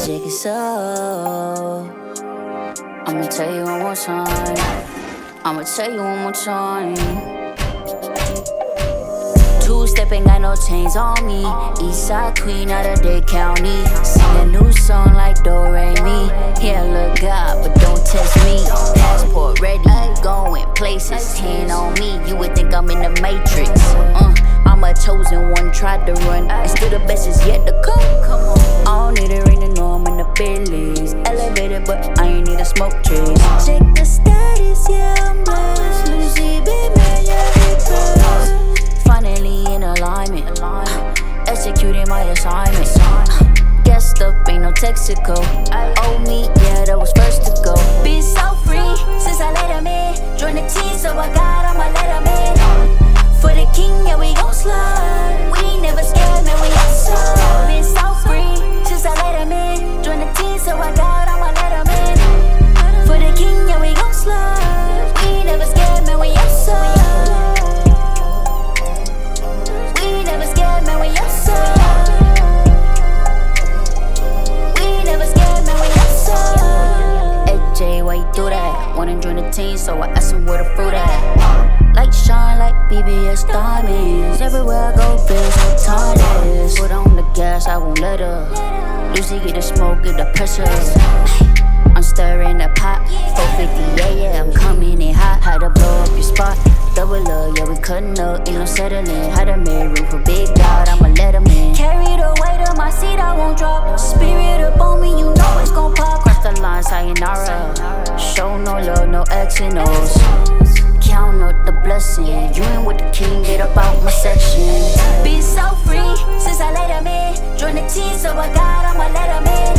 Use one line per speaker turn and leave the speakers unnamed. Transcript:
shake it so. I'ma tell you one more time. I'ma tell you one more time. Two-stepping, got no chains on me. Eastside queen out of Dade County. Sing a new song like Do Re Mi. Yeah, look God, but don't test me. Passport ready, going places. Hand on me, you would think I'm in the Matrix. I'm a chosen one, tried to run, and still the best is yet to come. I don't need a ring to know I'm in the Baileys. Elevated, but I ain't need a smoke trace. Check the status, yeah, I'm blessed. Lucy, baby, yeah, we pressed. Finally in alignment, executing my assignment. Guessed up, ain't no Texaco. Oh me, yeah, that was first to go. Been so free since I let him in. Join the team, so I got I'ma let him in. For the king, yeah, we gon' slide. We ain't never scared, man, we outside. Been so free since I let him in. Join the team, so I got I'ma let him in. For the king, yeah, we gon' slide. We ain't never scared, man, we outside. We ain't never scared, man, we outside. We ain't never scared, man, we outside. AJ, why you do that? Wanna join the team, so I asked him where the fruit at. Like shine like BBS diamonds. Everywhere I go, feels so timeless. Put on the gas, I won't let her. Lucy get the smoke, get the pressure. I'm stirring the pot. 450, yeah, I'm coming in hot. Had to blow up your spot. Double up, yeah, we cutting up, ain't no settling. Had to make room for big God, I'ma let him in. Carry the weight of my seat, I won't drop. Spirit up on me, you know it's gon' pop. Cross the line, sayonara. Show no love, no X and O's. Count up the blessing. You ain't with the king, get up out my section. Been so free since I let him in. Join the team, so I got I'ma let him in.